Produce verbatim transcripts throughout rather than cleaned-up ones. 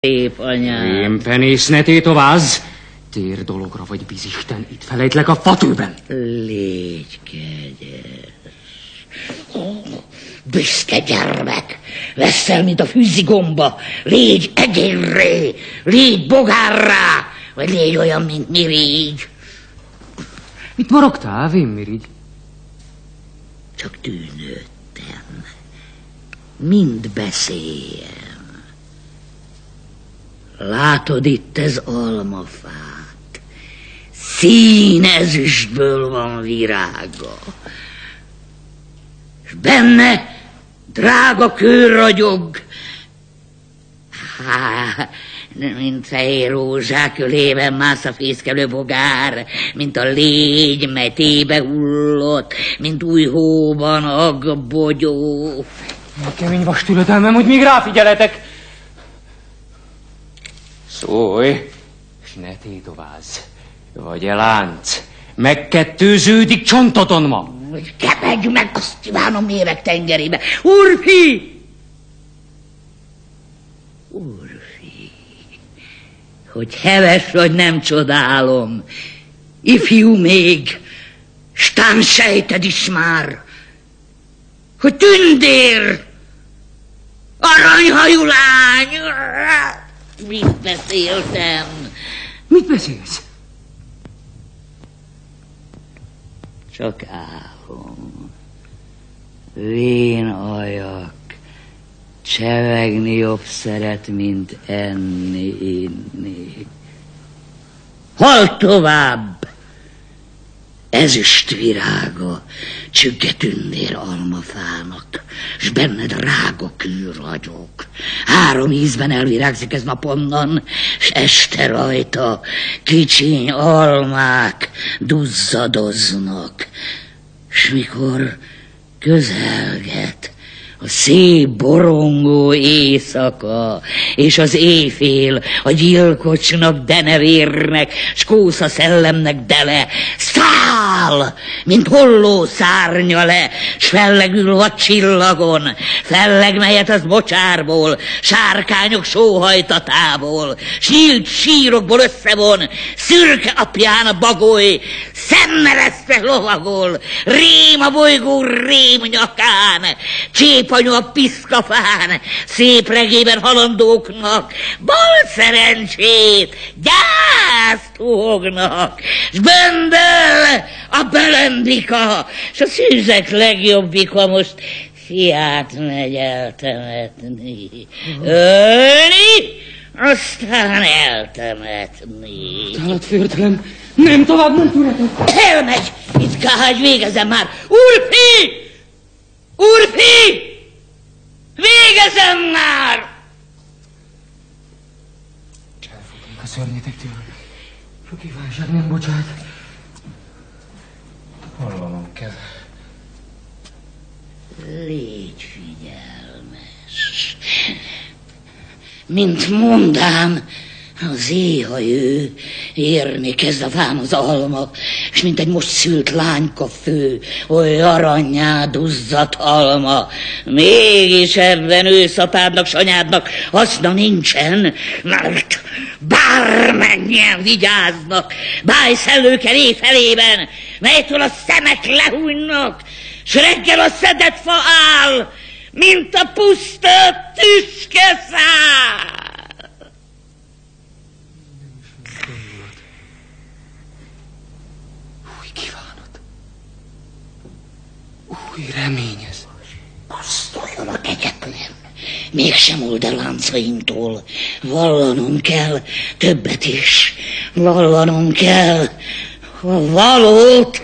Szép anyám. Rémpenész, ne tétovázz! Tér dologra vagy bizisten, itt felejtlek a fatőben. Légy kegyes. Oh, büszke gyermek, veszel, mint a fűzigomba. Légy egyénré, légy bogárrá, vagy légy olyan, mint Mirigy. Mit morogtál, vén Mirigy? Csak tűnődtem. Mind beszéljen. Látod itt ez almafát? Színezüstből van virága. És benne drága kő ragyog. Há, mint fehér rózsák ölében mász a fészkelő bogár, mint a légy metébe hullott, mint új hóban agbogyó. A kemény vastületelmem, hogy még ráfigyeletek. Szólj, s ne tétovázz, vagy-e lánc, megkettőződik csontodon ma. Kepedj meg, azt kívánom méreg tengerébe. Úrfi! Úrfi, hogy heves vagy, nem csodálom. Ifjú még, stán sejted is már, hogy tündér, aranyhajú lány. Mit beszéltem? Mit beszélsz? Csak álom. Vén ajak, csevegni jobb szeret, mint enni, inni. Halt tovább! Ezüst virága, csügge tündér almafának, s benne drága kő ragyog. Három ízben elvirágzik ez naponnan, s este rajta kicsiny almák duzzadoznak. S mikor közelget a szép borongó éjszaka, és az éjfél a gyilkocsnak denevérnek, s kósza szellemnek dele, száll, mint holló szárnya le, s fellegül vad csillagon, felleg melyet az bocsárból, sárkányok sóhajtatából, s nyílt sírokból összevon, szürke apján a bagoly, szemmeresztve lovagol, rém a bolygó rém nyakán, csépanyú a piszkafán, szép regében halandóknak, bal szerencsét, gyászt húgnak, s bömböl a belembika, s a szűzek legjobbika most fiát megy eltemetni, ölni, aztán eltemetni. Tálat fértelem, nem tovább, nem tűnetek. Elmegy, itt kell, hogy végezem már. Úrfi! Úrfi! Végezem már! Elfogunk a szörnyetektől. Sok kívánság nem bocsát. Hallanom kell. Légy figyelmes. Mint mondám, az éha jő, érni kezd a fám az alma, és mint egy most szült lányka fő, oly aranyá duzzadt alma. Mégis ebben őszapádnak, s anyádnak haszna nincsen, mert bármennyien vigyáznak, bájszellőkkel éjfelében, melytől a szemek lehújnak, s reggel a szedett fa áll, mint a puszta tüskeszál. Új remény ez. Pusztuljon a kegyetlen. Mégsem old el láncaimtól. Vallanom kell többet is. Vallanom kell a valót.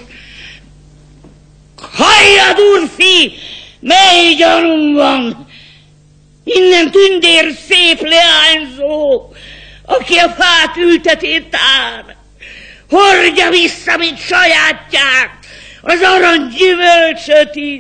Halljad, úrfi, mely gyanúm van. Innen tündér szép leányzó, aki a fát ülteti tár. Hordja vissza, mint sajátját, az arany gyümölcsöt is.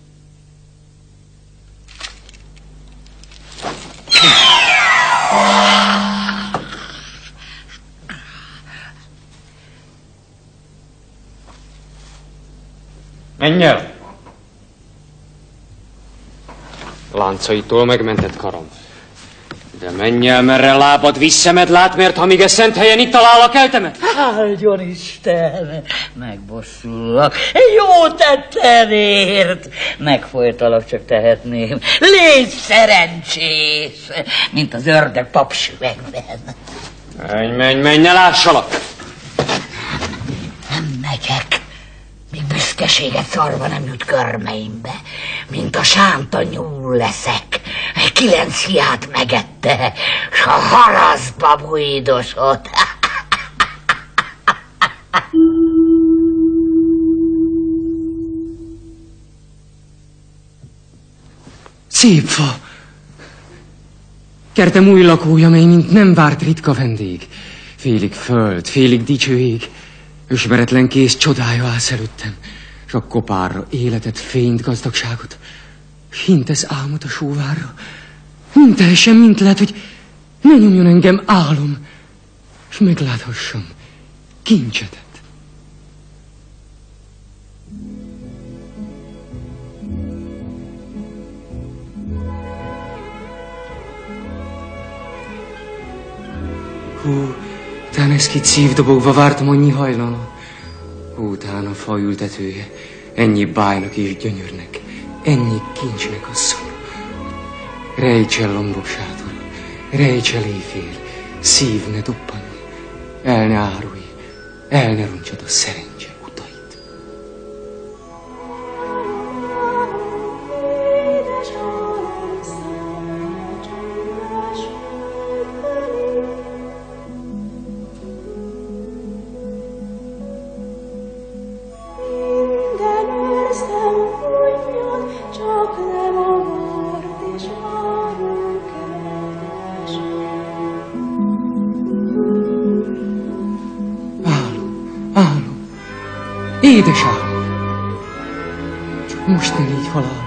Menj el! Láncaitól megmentett karam. De menj el, merre lábad visszamed, lát, mert ha még e szent helyen itt találak eltemet. Áldjon Isten, megbosszulok. Jó tettenért. Megfojtalak, csak tehetném. Légy szerencsés, mint az ördög papsüvegben. Menj, menj, menj, ne lássalak. Nem megyek. Még büszkeséget szarva nem jut körmeimbe, mint a sánta nyúl leszek. Kilenc hiát megette, s a haraszba bújdosott. Szép fa! Kertem új lakója, mely mint nem várt ritka vendég. Félig föld, félig dicső ég. Ösmeretlen kész csodája állsz előttem, s a kopárra életet, fényt, gazdagságot, s hintesz álmot a sóvárra. Mint teljesen, mint lehet, hogy ne nyomjon engem álom, s megláthassam kincsedet. Hú, tán eszkit szívdobogva vártam annyi hajlana. Után a fa ültetője, ennyi bájnak és gyönyörnek, ennyi kincsnek asszony. Rejtsel lombok sátor, rejtsel éjfél, szív ne duppanj, el ne árulj, el ne roncsad a szerencse utait. Édes álom, csak most ne légy halál.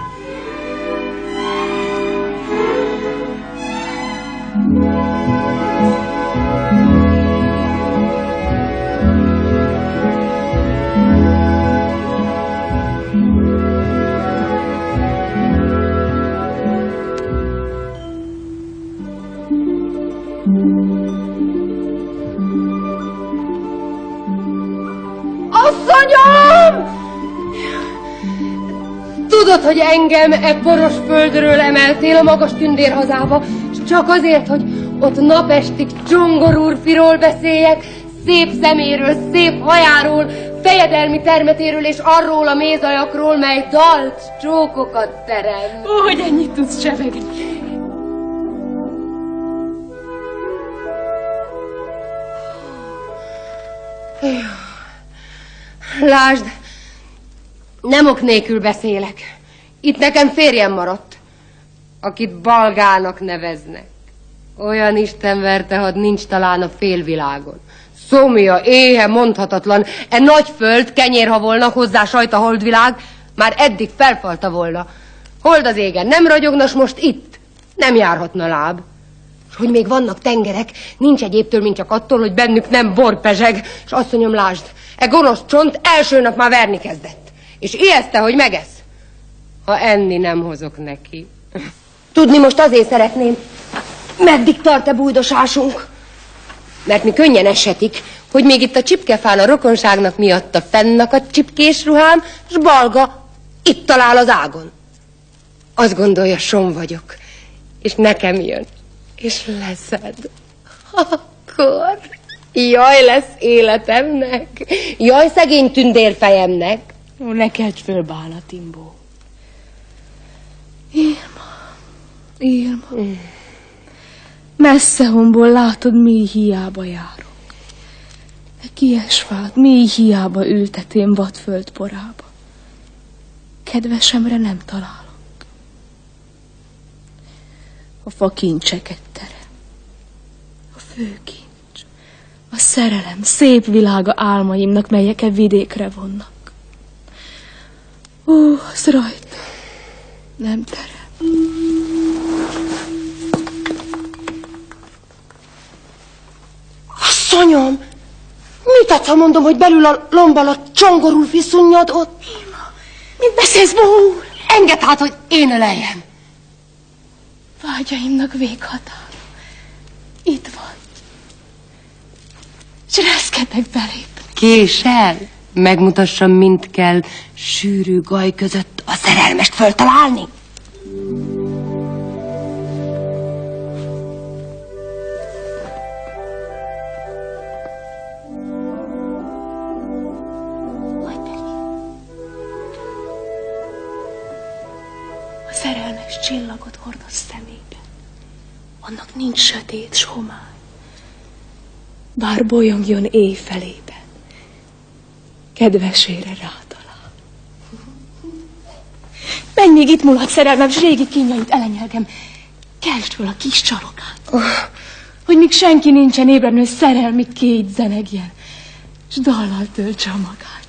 Tudod, hogy engem e poros földről emeltél a magas tündérhazába, s csak azért, hogy ott napestig Csongor úrfiról beszéljek, szép szeméről, szép hajáról, fejedelmi termetéről és arról a mézajakról, mely dalt, csókokat terem. Ó, hogy ennyit tudsz csevegni. Lásd, nem ok nélkül beszélek. Itt nekem férjem maradt, akit Balgának neveznek. Olyan Isten verte, had nincs talán a félvilágon. Szomja, éhe, mondhatatlan, e nagy föld, kenyér, ha volna, hozzá sajt a holdvilág, már eddig felfalta volna. Hold az égen, nem ragyogna, s most itt nem járhatna láb. S hogy még vannak tengerek, nincs egyébtől, mint csak attól, hogy bennük nem bor pezseg, s asszonyom, lásd, e gonosz csont első nap már verni kezdett, és ijeszte, hogy megesz, ha enni nem hozok neki. Tudni most azért szeretném, meddig tart-e bújdosásunk? Mert mi könnyen esetik, hogy még itt a csipkefán a rokonságnak miatt a fennakadt csipkés ruhám, s Balga itt talál az ágon. Azt gondolja, som vagyok, és nekem jön, és leszed. Akkor jaj lesz életemnek, jaj szegény tündérfejemnek. Ó, ne kelts föl, Bála Timbó. Irma, Irma. Mm. Messze honból látod, mély hiába járok. De kiesfát, mély hiába ültetém vadföld porába. Kedvesemre nem találok. A fa kincseket terem. A fő kincs. A szerelem, szép világa álmaimnak, melyek e vidékre vonnak. Ó, az rajta nem terem. Asszonyom, mit adsz, ha mondom, hogy belül a lomb alatt Csongor úr viszonyad ott? Irma, mit beszélsz, Bó? Engedd hát, hogy én öleljem. Vágyaimnak véghatára. Készkednek belépni. Késsel? Megmutassam, mint kell sűrű gaj között a szerelmest föltalálni. A szerelmes csillagot hordoz szemébe. Annak nincs sötét s homály. Bár bolyongjon éjfelében, kedvesére rátalál. Menj még itt mulat, szerelmem, s régi kínjait elenyelgem. Keltsd fel a kis csarokát, oh. hogy még senki nincsen ébren, hogy szerelmi két zenegjen, s dallal töltse a magát.